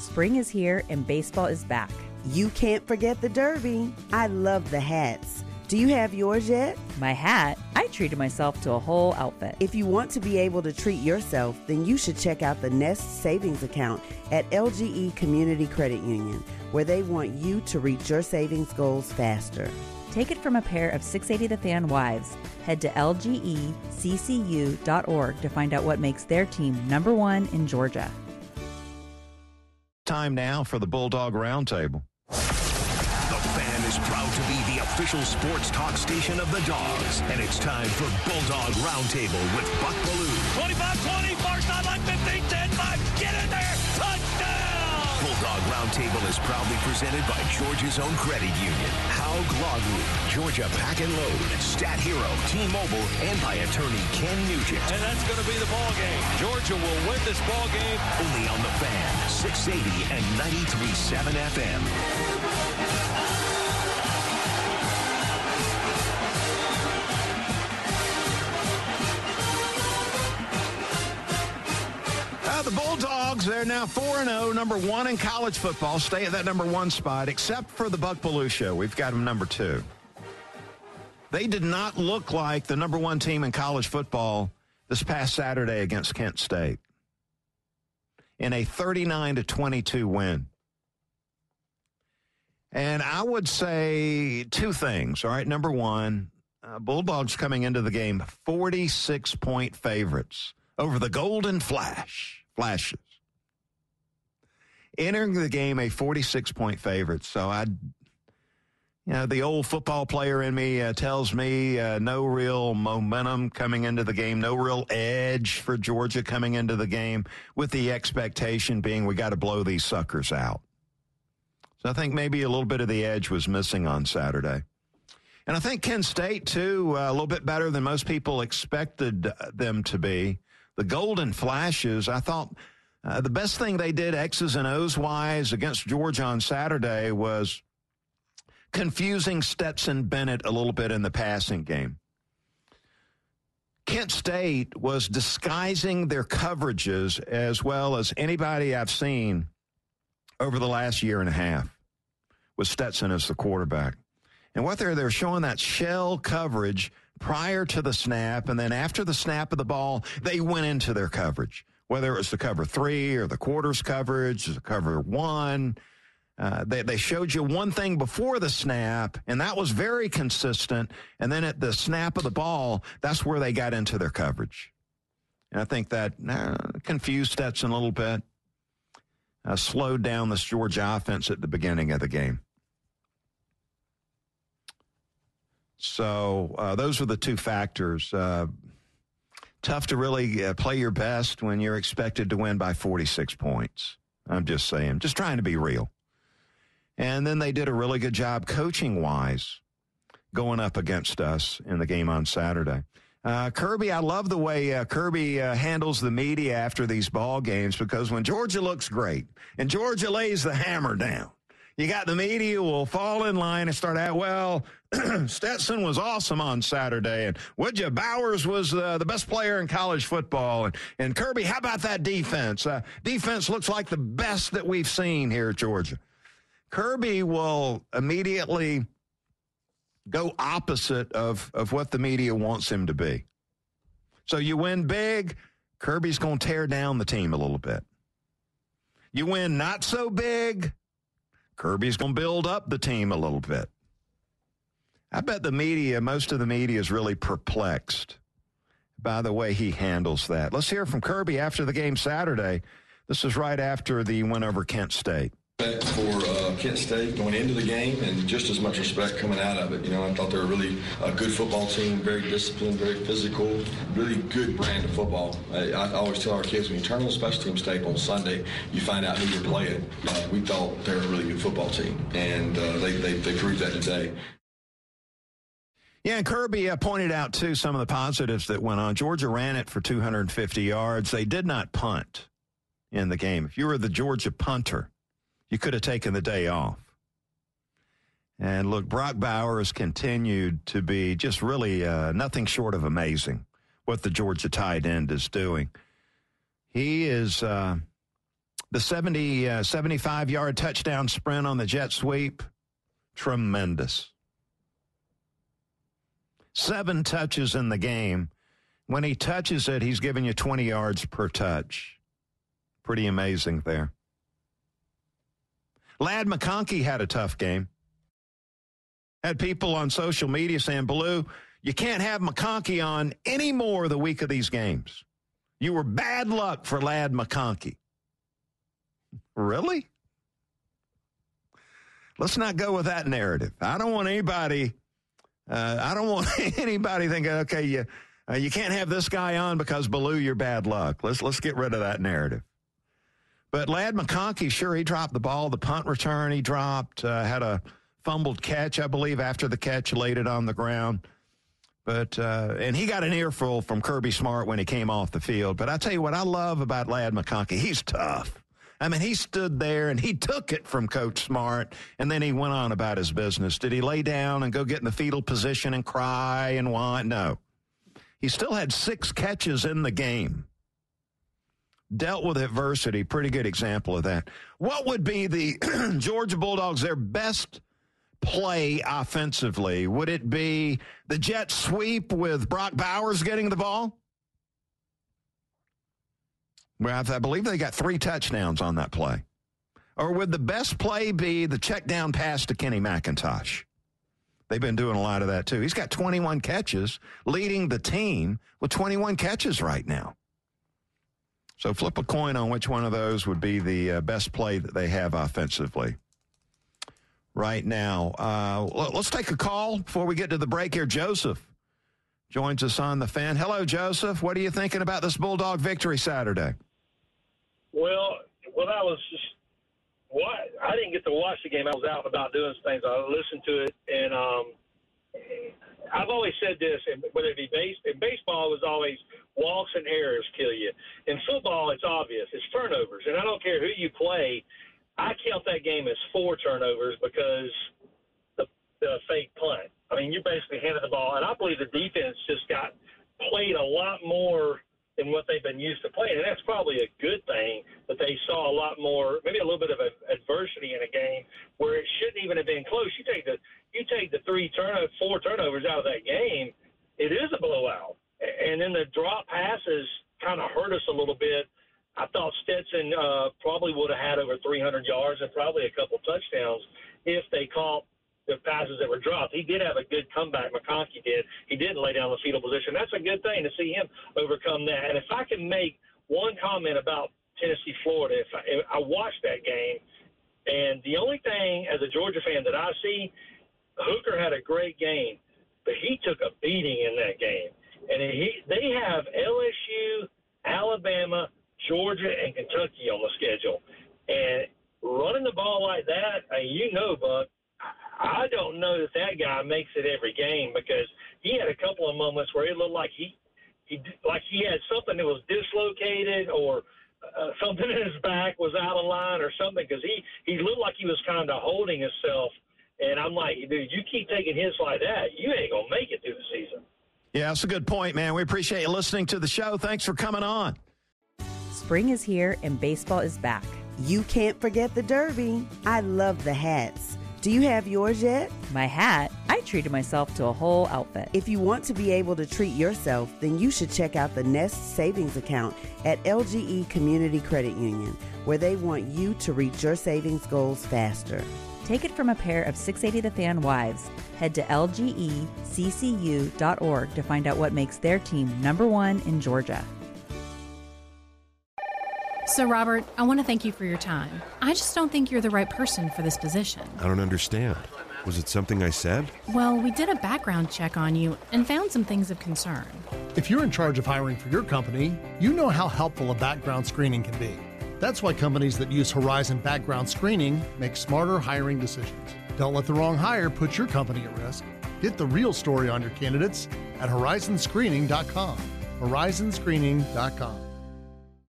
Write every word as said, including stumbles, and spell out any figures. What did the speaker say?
Spring is here and baseball is back. You can't forget the Derby. I love the hats. Do you have yours yet? My hat? I treated myself to a whole outfit. If you want to be able to treat yourself, then you should check out the Nest Savings Account at L G E Community Credit Union, where they want you to reach your savings goals faster. Take it from a pair of six eighty The Fan wives. Head to L G E C C U dot org to find out what makes their team number one in Georgia. Time now for the Bulldog Roundtable. The Fan is proud to be the official sports talk station of the Dogs, and it's time for Bulldog Roundtable with Buck Belue. twenty-five twenty, far sideline, fifteen ten, five, get in there, touchdown! Bulldog Roundtable is proudly presented by Georgia's own credit union, Haug Law Group, Georgia Pack and Load, Stat Hero, T-Mobile, and by attorney Ken Nugent. And that's going to be the ball game. Georgia will win this ball game. Only on the Fan, six eighty and ninety-three point seven F M. Uh, the Bulldogs, they're now four and oh, number one in college football. Stay at that number one spot, except for the Buck Belue Show. We've got them number two. They did not look like the number one team in college football this past Saturday against Kent State in a thirty-nine to twenty-two win. And I would say two things, all right? Number one, uh, Bulldogs coming into the game forty-six point favorites over the Golden Flash. Flashes. Entering the game a forty-six point favorite. So I, you know, the old football player in me uh, tells me uh, no real momentum coming into the game, no real edge for Georgia coming into the game, with the expectation being we got to blow these suckers out. So I think maybe a little bit of the edge was missing on Saturday. And I think Kent State, too, uh, a little bit better than most people expected them to be. The Golden Flashes, I thought uh, the best thing they did X's and O's wise against Georgia on Saturday was confusing Stetson Bennett a little bit in the passing game. Kent State was disguising their coverages as well as anybody I've seen over the last year and a half with Stetson as the quarterback. And what they're, they're showing that shell coverage prior to the snap, and then after the snap of the ball, they went into their coverage, whether it was the cover three or the quarters coverage, the cover one. Uh, they, they showed you one thing before the snap, and that was very consistent. And then at the snap of the ball, that's where they got into their coverage. And I think that uh, confused Stetson a little bit, uh, slowed down this Georgia offense at the beginning of the game. So uh, those are the two factors. Uh, tough to really uh, play your best when you're expected to win by forty-six points. I'm just saying, just trying to be real. And then they did a really good job coaching-wise going up against us in the game on Saturday. Uh, Kirby, I love the way uh, Kirby uh, handles the media after these ball games, because when Georgia looks great and Georgia lays the hammer down, you got the media will fall in line and start out, well, Stetson was awesome on Saturday, and Woodja Bowers was uh, the best player in college football. And, and Kirby, how about that defense? Uh, defense looks like the best that we've seen here at Georgia. Kirby will immediately go opposite of, of what the media wants him to be. So you win big, Kirby's going to tear down the team a little bit. You win not so big, Kirby's going to build up the team a little bit. I bet the media, most of the media is really perplexed by the way he handles that. Let's hear from Kirby after the game Saturday. This is right after the win over Kent State. Respect for uh, Kent State going into the game, and just as much respect coming out of it. You know, I thought they were really a good football team, very disciplined, very physical, really good brand of football. I, I always tell our kids, when you turn on the special team tape on Sunday, you find out who you're playing. Uh, we thought they were a really good football team, and uh, they, they, they proved that today. Yeah, and Kirby uh, pointed out, too, some of the positives that went on. Georgia ran it for two hundred fifty yards. They did not punt in the game. If you were the Georgia punter, you could have taken the day off. And look, Brock Bowers continued to be just really uh, nothing short of amazing what the Georgia tight end is doing. He is uh, The seventy, uh, seventy-five-yard touchdown sprint on the jet sweep, tremendous. Seven touches in the game. When he touches it, he's giving you twenty yards per touch. Pretty amazing there. Ladd McConkey had a tough game. Had people on social media saying, Blue, you can't have McConkey on any more the week of these games. You were bad luck for Ladd McConkey. Really? Let's not go with that narrative. I don't want anybody, uh, I don't want anybody thinking, okay, you, uh, you can't have this guy on because Baloo, you're bad luck. Let's, let's get rid of that narrative. But Ladd McConkey, sure, he dropped the ball. The punt return he dropped, uh, had a fumbled catch, I believe, after the catch, laid it on the ground. But, uh, and he got an earful from Kirby Smart when he came off the field. But I tell you what I love about Ladd McConkey, he's tough. I mean, he stood there and he took it from Coach Smart, and then he went on about his business. Did he lay down and go get in the fetal position and cry and whine? No. He still had six catches in the game. Dealt with adversity. Pretty good example of that. What would be the Georgia Bulldogs, their best play offensively? Would it be the jet sweep with Brock Bowers getting the ball? Well, I believe they got three touchdowns on that play. Or would the best play be the check down pass to Kenny McIntosh? They've been doing a lot of that too. He's got twenty-one catches, leading the team with twenty-one catches right now. So flip a coin on which one of those would be the uh, best play that they have offensively right now. Uh, let's take a call before we get to the break here. Joseph joins us on the Fan. Hello, Joseph. What are you thinking about this Bulldog victory Saturday? Well, well, I was just what I didn't get to watch the game. I was out and about doing things. I listened to it, and um, I've always said this, and whether it be base, in baseball, it was always walks and errors kill you. In football, it's obvious. It's turnovers, and I don't care who you play. I count that game as four turnovers because the, the fake punt. I mean, you basically handed the ball, and I believe the defense just got played a lot more than what they've been used to playing, and that's probably a good thing that they saw a lot more, maybe a little bit of a, adversity in a game where it shouldn't even have been close. You take the you take the three turno- four turnovers out of that game, it is a blowout. And then the drop passes kind of hurt us a little bit. I thought Stetson uh, probably would have had over three hundred yards and probably a couple touchdowns if they caught the passes that were dropped. He did have a good comeback. McConkey did. He didn't lay down the fetal position. That's a good thing to see him overcome that. And if I can make one comment about Tennessee, Florida, if I, if I watched that game, and the only thing as a Georgia fan that I see, Hooker had a great game, but he took a beating in that game. And he they have L S U, Alabama, Georgia, and Kentucky on the schedule. And running the ball like that, uh, you know, Buck, I don't know that that guy makes it every game because he had a couple of moments where it looked like he, he like he had something that was dislocated or uh, something in his back was out of line or something because he, he looked like he was kind of holding himself. And I'm like, dude, you keep taking hits like that, you ain't going to make it through the season. Yeah, that's a good point, man. We appreciate you listening to the show. Thanks for coming on. Spring is here and baseball is back. You can't forget the Derby. I love the hats. Do you have yours yet? My hat? I treated myself to a whole outfit. If you want to be able to treat yourself, then you should check out the Nest Savings Account at L G E Community Credit Union, where they want you to reach your savings goals faster. Take it from a pair of six eighty The Fan wives. Head to L G E C C U dot org to find out what makes their team number one in Georgia. So, Robert, I want to thank you for your time. I just don't think you're the right person for this position. I don't understand. Was it something I said? Well, we did a background check on you and found some things of concern. If you're in charge of hiring for your company, you know how helpful a background screening can be. That's why companies that use Horizon Background Screening make smarter hiring decisions. Don't let the wrong hire put your company at risk. Get the real story on your candidates at horizon screening dot com. horizon screening dot com.